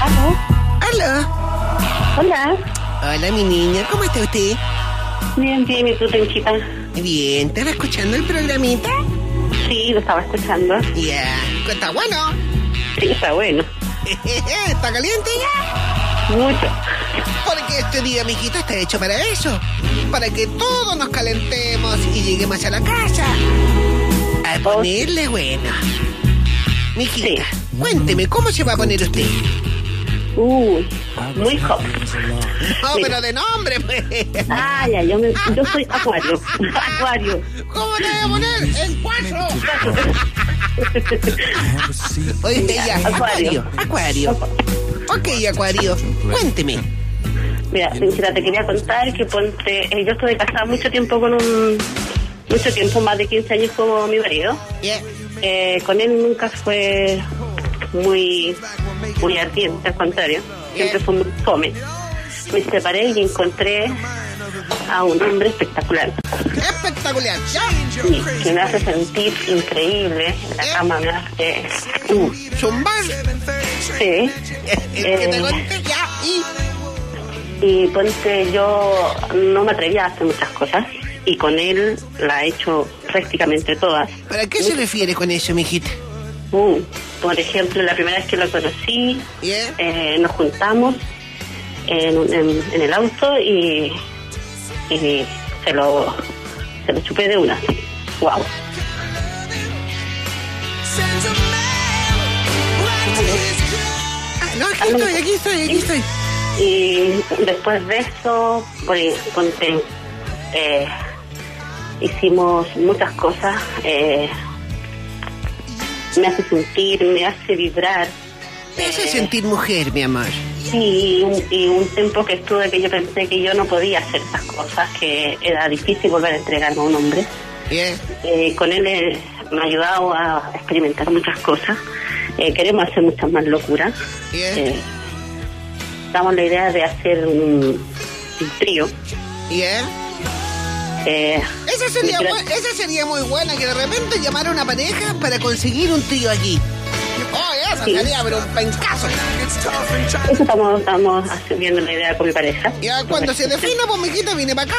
¿Aló? ¿Aló? Hola. Hola, mi niña, ¿cómo está usted? Bien, bien, ¿y tú, Tenchita? Bien, ¿estaba escuchando el programita? Sí, lo estaba escuchando. Ya, ¿está bueno? Sí, está bueno. ¿Está caliente ya? Mucho. Porque este día, mijito, está hecho para eso. Para que todos nos calentemos y lleguemos a la casa. A ponerle bueno. Mijita, Sí. cuénteme, ¿cómo se va a poner usted? Uy, muy hot. No, pero de nombre, pues. Ah, ya, yo soy Acuario. Acuario. ¿Cómo te voy a poner? En 4. Oye, ya, Acuario. Ok, Acuario, cuénteme. Mira, Tenchita, te quería contar que yo estuve casada mucho tiempo más de 15 años con mi marido. Yeah. Con él nunca fue muy ardiente, al contrario. Siempre fue muy fome. Me separé y encontré a un hombre espectacular. Espectacular, ¿ya? Sí, que me hace sentir increíble. En la cama me hace... Zumbar. Sí. Que te conté ya Y ponte, yo no me atrevía a hacer muchas cosas. Y con él la he hecho prácticamente todas. ¿Para qué se refiere con eso, mijita? Por ejemplo, la primera vez que lo conocí, Yeah. nos juntamos en el auto y se lo chupé de una. Wow. No, aquí estoy. Y después de eso, hicimos muchas cosas. Me hace sentir, me hace vibrar. Me hace sentir mujer, mi amor. Sí, y un tiempo que estuve que yo pensé que yo no podía hacer esas cosas, que era difícil volver a entregarme a un hombre. Yeah. Con él me ha ayudado a experimentar muchas cosas. Queremos hacer muchas más locuras. Yeah. Damos la idea de hacer un trío. Yeah. Esa sería muy buena, que de repente llamara a una pareja para conseguir un trío aquí. Oh, esa sería pero un pencazo. Eso estamos viendo la idea con mi pareja. Ya cuando se defina, pues mijita, viene para acá.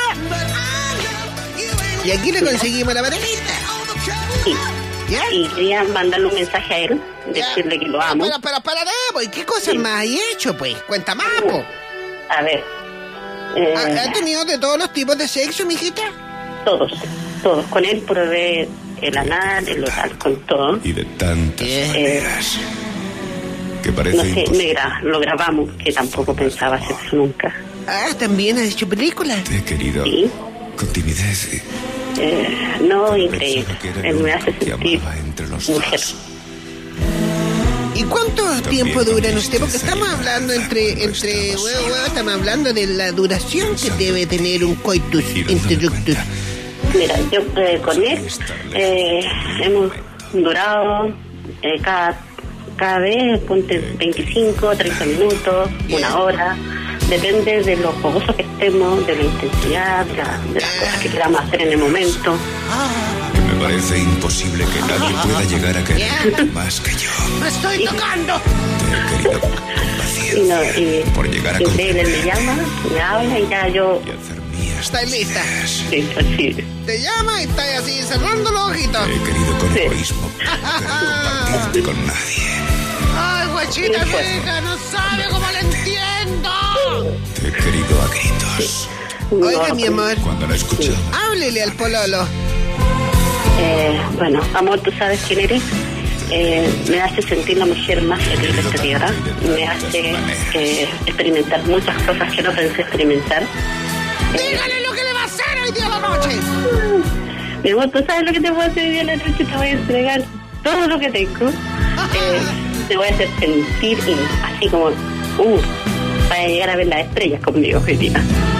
Y aquí le conseguimos la parejita. Sí. ¿Ya? Y quería mandarle un mensaje a él, decirle que lo amo. Pero, pues, ¿qué cosas más hay hecho, pues? Cuenta más, pues. A ver. ¿Ha tenido de todos los tipos de sexo, mijita? Todos. Con él probé el anal, el oral, con todo. Y de tantas maneras que parece no sé, imposible. lo grabamos, que tampoco pensaba hacer eso nunca. Ah, ¿también has hecho películas? Te he querido Sí. con timidez. No, increíble. Pensaba que era Él lo me hace que sentir amaba entre los mujer. dos. ¿Y cuánto tiempo con duran ustedes? Porque tristeza estamos hablando estamos hablando de la duración que debe tener un coitus interruptus. Mira, yo con él hemos durado cada vez, ponte 25, 30 minutos, una hora. Depende de lo fogosos que estemos, de la intensidad, de las cosas que queramos hacer en el momento. Que me parece imposible que nadie pueda llegar a querer más que yo. ¡Me estoy tocando! Te he querido con paciencia por llegar a Increíble, él me comprender llama, me habla y ya yo... y hacer mías. ¿Estás lista? Sí, así. Te llama y estás así cerrando los ojitos. Te he querido con Sí. egoísmo, pero compartirte con nadie. ¡Ay, guachita Sí, pues. vieja! ¡No sabe cómo la entiendo! Te he querido a gritos. Oiga, No, mi amor, Cuando la escuchaba, háblele al pololo. Bueno, amor, tú sabes quién eres. Me hace sentir la mujer más feliz de esta tierra. Me hace experimentar muchas cosas que no pensé experimentar. ¡Dígale lo que le va a hacer hoy día a la noche! Mi amor, tú sabes lo que te voy a hacer hoy día a la noche. Te voy a entregar todo lo que tengo. Te voy a hacer sentir así como... para llegar a ver las estrellas conmigo hoy día.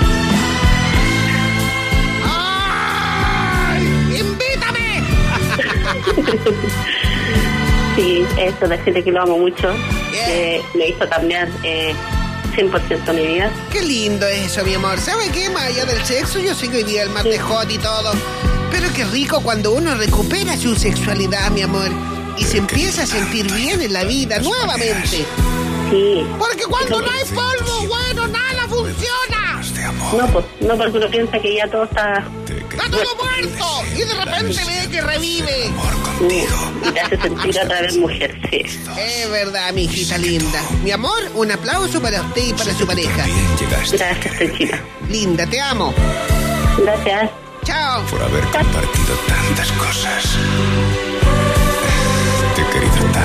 ¡Ay! ¡Invítame! Sí, eso, decirle que lo amo mucho. Me hizo cambiar 100% mi vida. Qué lindo es eso, mi amor. ¿Sabe qué? Más allá del sexo, yo sé que hoy día el mar de hot y todo. Pero qué rico cuando uno recupera su sexualidad, mi amor. Y se empieza a sentir bien en la vida nuevamente. Sí. Porque cuando no hay polvo, bueno, nada funciona. No, porque uno piensa que ya todo está... Está todo muerto. Y de repente ve que revive. Y te hace sentir otra vez mujer, sí. Es verdad, mi hijita linda. Mi amor, un aplauso para usted y para su pareja. Gracias, Tenchita. Linda, te amo. Gracias. Chao. Por haber compartido tantas cosas. Te he querido tanto.